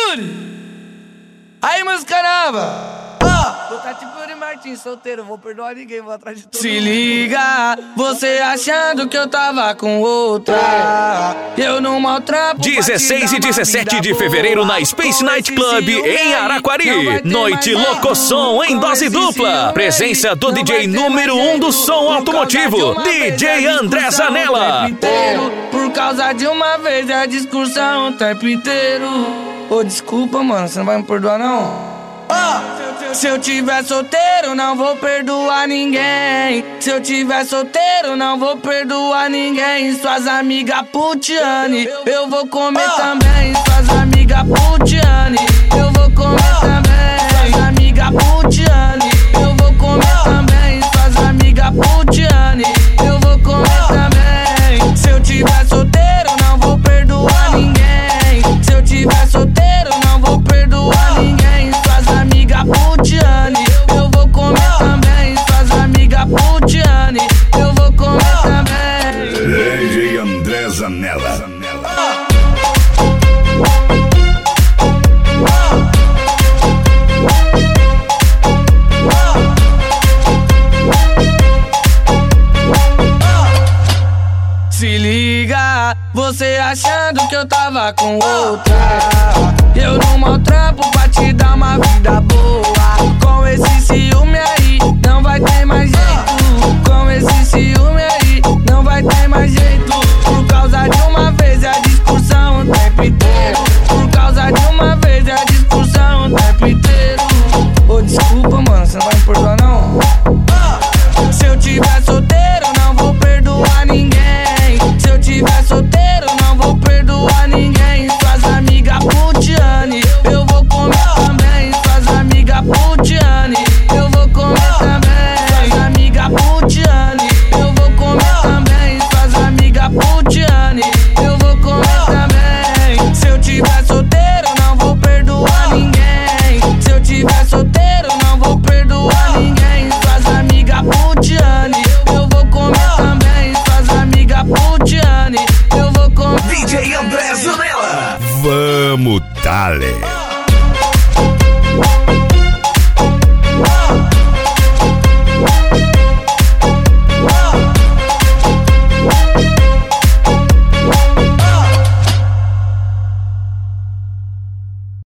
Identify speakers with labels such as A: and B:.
A: Yuri! Aí, música nova! Vou tá tipo Yuri Martins, solteiro, vou perdoar ninguém, vou atrás de todo mundo. Se liga, você achando que eu tava com outra. Eu não maltrapo.
B: 16 e 17 de fevereiro na Space Night Club em Araquari. Noite Locosom em dose dupla. Presença do DJ número 1 do som automotivo, DJ André Zanella.
A: Por causa de uma vez é a discussão o tempo inteiro. Ô, desculpa, mano, você não vai me perdoar, não? Se eu tiver solteiro, não vou perdoar ninguém. Se eu tiver solteiro, não vou perdoar ninguém. Suas amigas putiane, eu vou comer também. Suas amigas putiane, eu vou comer também. Suas amigas putiane, eu vou comer também. Suas amigas putiane, eu vou comer também. Se eu tiver solteiro, não vou perdoar ninguém. Se eu tiver solteiro, não vou perdoar ninguém. Suas amigas putiane, eu vou comer também. Suas amigas putiane, eu vou comer também.
C: DJ André Zanella.
A: Se liga, você achando que eu tava com outra. Eu não maltrapo pra te dar uma vida boa. Com esse ciúme aí, não vai ter mais jeito. Com esse ciúme aí, não vai ter mais jeito. Por causa de uma vez é a discussão o tempo inteiro. Por causa de uma vez é a discussão o tempo inteiro. Ô, desculpa, mano, você não vai me perdoar, não? Se eu tiver solteiro, não vou perdoar ninguém. Se eu tiver solteiro, não vou perdoar ninguém. Suas amigas putiane, eu vou comer também. Suas amigas putiane, eu vou comer também. Suas amigas putiane, eu vou comer também. Suas amigas putiane, eu vou comer também. Se eu tiver solteiro, não vou perdoar ninguém. Se eu tiver solteiro, não vou perdoar ninguém. Suas amigas putiane, eu vou comer também. Suas amigas putiane, eu vou comer.
C: DJ André Zanella. Vamos, dale.